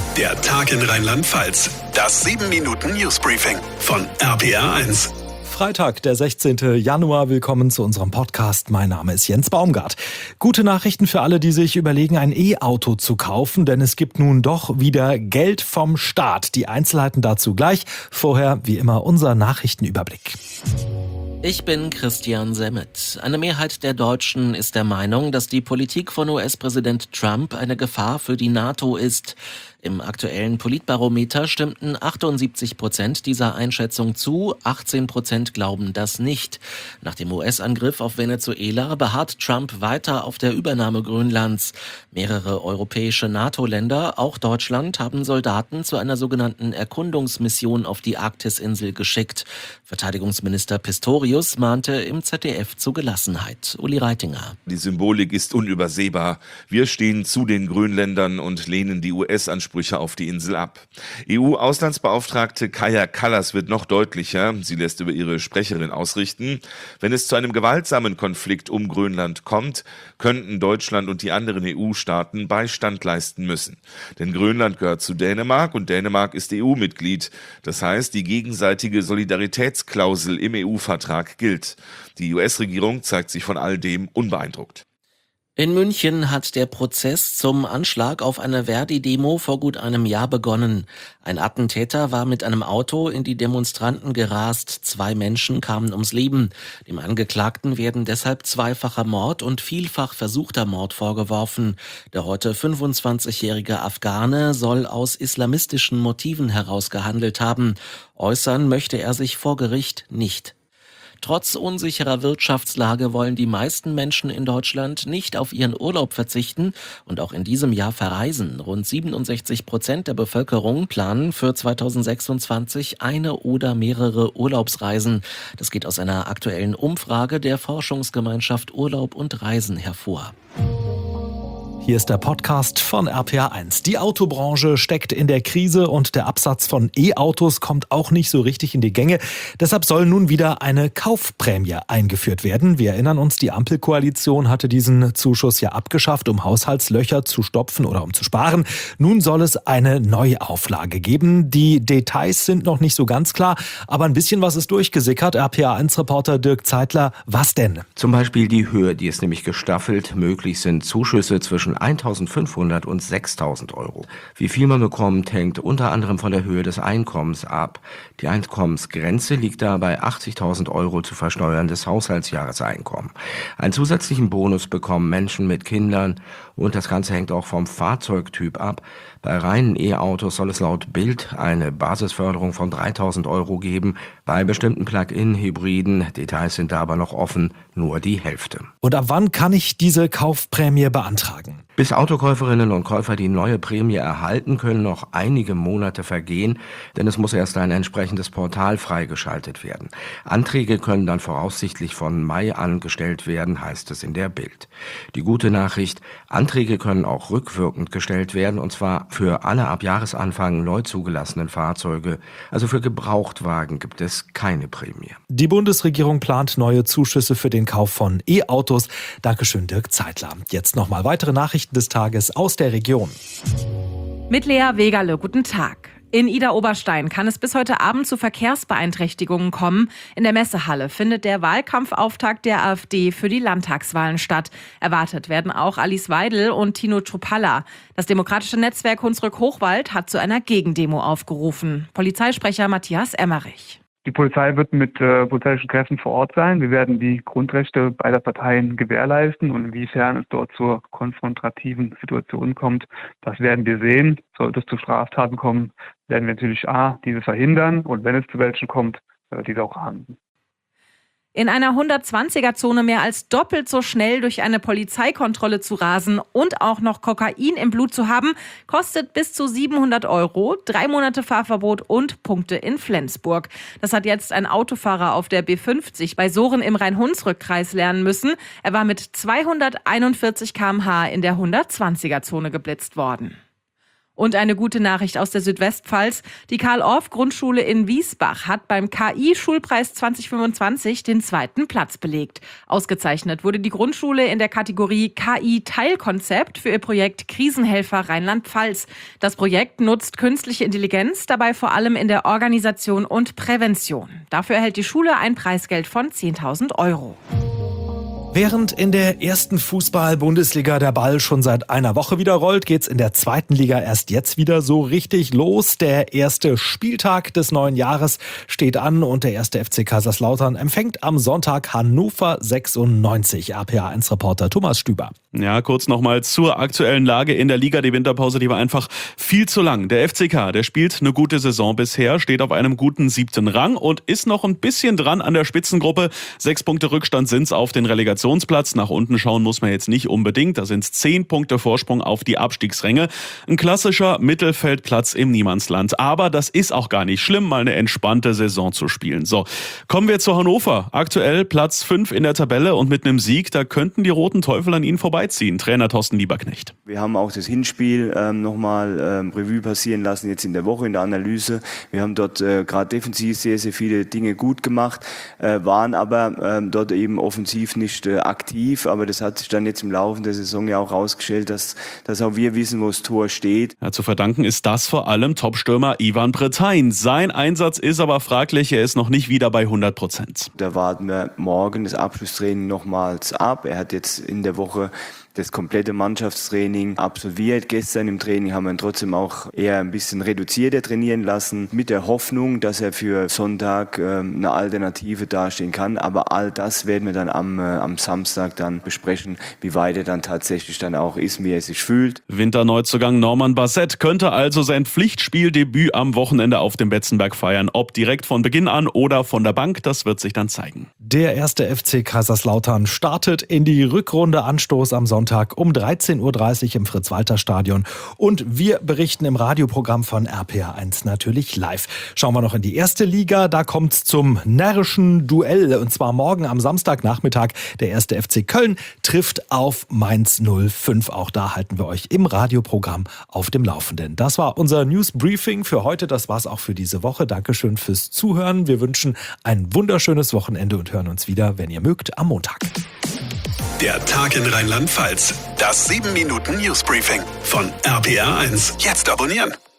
Der Tag in Rheinland-Pfalz. Das 7-Minuten-Newsbriefing von RPR1. Freitag, der 16. Januar. Willkommen zu unserem Podcast. Mein Name ist Jens Baumgart. Gute Nachrichten für alle, die sich überlegen, ein E-Auto zu kaufen, denn es gibt nun doch wieder Geld vom Staat. Die Einzelheiten dazu gleich. Vorher, wie immer, unser Nachrichtenüberblick. Ich bin Christian Semmet. Eine Mehrheit der Deutschen ist der Meinung, dass die Politik von US-Präsident Trump eine Gefahr für die NATO ist. Im aktuellen Politbarometer stimmten 78% dieser Einschätzung zu, 18% glauben das nicht. Nach dem US-Angriff auf Venezuela beharrt Trump weiter auf der Übernahme Grönlands. Mehrere europäische NATO-Länder, auch Deutschland, haben Soldaten zu einer sogenannten Erkundungsmission auf die Arktisinsel geschickt. Verteidigungsminister Pistorius mahnte im ZDF zu Gelassenheit. Uli Reitinger. Die Symbolik ist unübersehbar. Wir stehen zu den Grönländern und lehnen die US-Ansprüche auf die Insel ab. EU-Auslandsbeauftragte Kaja Kallas wird noch deutlicher. Sie lässt über ihre Sprecherin ausrichten: Wenn es zu einem gewaltsamen Konflikt um Grönland kommt, könnten Deutschland und die anderen EU-Staaten Beistand leisten müssen. Denn Grönland gehört zu Dänemark und Dänemark ist EU-Mitglied. Das heißt, die gegenseitige Solidaritätsklausel im EU-Vertrag gilt. Die US-Regierung zeigt sich von all dem unbeeindruckt. In München hat der Prozess zum Anschlag auf eine Verdi-Demo vor gut einem Jahr begonnen. Ein Attentäter war mit einem Auto in die Demonstranten gerast. 2 Menschen kamen ums Leben. Dem Angeklagten werden deshalb zweifacher Mord und vielfach versuchter Mord vorgeworfen. Der heute 25-jährige Afghane soll aus islamistischen Motiven heraus gehandelt haben. Äußern möchte er sich vor Gericht nicht. Trotz unsicherer Wirtschaftslage wollen die meisten Menschen in Deutschland nicht auf ihren Urlaub verzichten und auch in diesem Jahr verreisen. Rund 67% der Bevölkerung planen für 2026 eine oder mehrere Urlaubsreisen. Das geht aus einer aktuellen Umfrage der Forschungsgemeinschaft Urlaub und Reisen hervor. Hier ist der Podcast von RPR1. Die Autobranche steckt in der Krise und der Absatz von E-Autos kommt auch nicht so richtig in die Gänge. Deshalb soll nun wieder eine Kaufprämie eingeführt werden. Wir erinnern uns, die Ampelkoalition hatte diesen Zuschuss ja abgeschafft, um Haushaltslöcher zu stopfen oder um zu sparen. Nun soll es eine Neuauflage geben. Die Details sind noch nicht so ganz klar, aber ein bisschen was ist durchgesickert. RPR1-Reporter Dirk Zeitler, was denn? Zum Beispiel die Höhe, die ist nämlich gestaffelt. Möglich sind Zuschüsse zwischen 1.500 und 6.000 Euro. Wie viel man bekommt, hängt unter anderem von der Höhe des Einkommens ab. Die Einkommensgrenze liegt da bei 80.000 Euro zu versteuerndes Haushaltsjahreseinkommen. Einen zusätzlichen Bonus bekommen Menschen mit Kindern und das Ganze hängt auch vom Fahrzeugtyp ab. Bei reinen E-Autos soll es laut Bild eine Basisförderung von 3.000 Euro geben. Bei bestimmten Plug-in-Hybriden, Details sind da aber noch offen, nur die Hälfte. Und ab wann kann ich diese Kaufprämie beantragen? Bis Autokäuferinnen und Käufer die neue Prämie erhalten, können noch einige Monate vergehen, denn es muss erst ein entsprechendes Portal freigeschaltet werden. Anträge können dann voraussichtlich von Mai an gestellt werden, heißt es in der Bild. Die gute Nachricht: Anträge können auch rückwirkend gestellt werden, und zwar für alle ab Jahresanfang neu zugelassenen Fahrzeuge. Also für Gebrauchtwagen gibt es keine Prämie. Die Bundesregierung plant neue Zuschüsse für den Kauf von E-Autos. Dankeschön, Dirk Zeitler. Jetzt nochmal weitere Nachrichten des Tages aus der Region. Mit Lea Wegerle, guten Tag. In Idar-Oberstein kann es bis heute Abend zu Verkehrsbeeinträchtigungen kommen. In der Messehalle findet der Wahlkampfauftakt der AfD für die Landtagswahlen statt. Erwartet werden auch Alice Weidel und Tino Chrupalla. Das demokratische Netzwerk Hunsrück-Hochwald hat zu einer Gegendemo aufgerufen. Polizeisprecher Matthias Emmerich. Die Polizei wird mit polizeilichen Kräften vor Ort sein. Wir werden die Grundrechte beider Parteien gewährleisten, und inwiefern es dort zur konfrontativen Situation kommt, das werden wir sehen. Sollte es zu Straftaten kommen, werden wir natürlich diese verhindern, und wenn es zu welchen kommt, diese auch ahnden. In einer 120er-Zone mehr als doppelt so schnell durch eine Polizeikontrolle zu rasen und auch noch Kokain im Blut zu haben, kostet bis zu 700 Euro, 3 Monate Fahrverbot und Punkte in Flensburg. Das hat jetzt ein Autofahrer auf der B50 bei Soren im Rhein-Hunsrück-Kreis lernen müssen. Er war mit 241 km/h in der 120er-Zone geblitzt worden. Und eine gute Nachricht aus der Südwestpfalz. Die Karl-Orff-Grundschule in Wiesbach hat beim KI-Schulpreis 2025 den 2. Platz belegt. Ausgezeichnet wurde die Grundschule in der Kategorie KI-Teilkonzept für ihr Projekt Krisenhelfer Rheinland-Pfalz. Das Projekt nutzt künstliche Intelligenz, dabei vor allem in der Organisation und Prävention. Dafür erhält die Schule ein Preisgeld von 10.000 €. Während in der ersten Fußball-Bundesliga der Ball schon seit einer Woche wieder rollt, geht's in der zweiten Liga erst jetzt wieder so richtig los. Der erste Spieltag des neuen Jahres steht an und der erste FC Kaiserslautern empfängt am Sonntag Hannover 96. RPA1-Reporter Thomas Stüber. Ja, kurz nochmal zur aktuellen Lage in der Liga. Die Winterpause, die war einfach viel zu lang. Der FCK, der spielt eine gute Saison bisher, steht auf einem guten 7. Rang und ist noch ein bisschen dran an der Spitzengruppe. 6 Punkte Rückstand sind's auf den Relegationsplatz. Nach unten schauen muss man jetzt nicht unbedingt. Da sind es 10 Punkte Vorsprung auf die Abstiegsränge. Ein klassischer Mittelfeldplatz im Niemandsland. Aber das ist auch gar nicht schlimm, mal eine entspannte Saison zu spielen. So, kommen wir zu Hannover. Aktuell Platz 5 in der Tabelle und mit einem Sieg, da könnten die Roten Teufel an ihnen vorbeiziehen. Trainer Thorsten Lieberknecht. Wir haben auch das Hinspiel nochmal Revue passieren lassen, jetzt in der Woche in der Analyse. Wir haben dort gerade defensiv sehr, sehr viele Dinge gut gemacht, waren aber dort eben offensiv nicht aktiv, aber das hat sich dann jetzt im Laufe der Saison ja auch rausgestellt, dass auch wir wissen, wo das Tor steht. Ja, zu verdanken ist das vor allem Topstürmer Ivan Bretein. Sein Einsatz ist aber fraglich, er ist noch nicht wieder bei 100%. Da warten wir morgen das Abschlusstraining nochmals ab. Er hat jetzt in der Woche das komplette Mannschaftstraining absolviert. Gestern im Training haben wir ihn trotzdem auch eher ein bisschen reduzierter trainieren lassen, mit der Hoffnung, dass er für Sonntag eine Alternative dastehen kann. Aber all das werden wir dann am Samstag dann besprechen, wie weit er dann tatsächlich dann auch ist, wie er sich fühlt. Winterneuzugang Norman Bassett könnte also sein Pflichtspieldebüt am Wochenende auf dem Betzenberg feiern. Ob direkt von Beginn an oder von der Bank, das wird sich dann zeigen. Der erste FC Kaiserslautern startet in die Rückrunde. Anstoß am Sonntag um 13.30 Uhr im Fritz-Walter-Stadion. Und wir berichten im Radioprogramm von RPA1 natürlich live. Schauen wir noch in die erste Liga. Da kommt es zum närrischen Duell. Und zwar morgen am Samstagnachmittag. Der erste FC Köln trifft auf Mainz 05. Auch da halten wir euch im Radioprogramm auf dem Laufenden. Das war unser News Briefing für heute. Das war's auch für diese Woche. Dankeschön fürs Zuhören. Wir wünschen ein wunderschönes Wochenende und hören uns wieder, wenn ihr mögt, am Montag. Der Tag in Rheinland-Pfalz. Das 7-Minuten-Newsbriefing von RPA1. Jetzt abonnieren.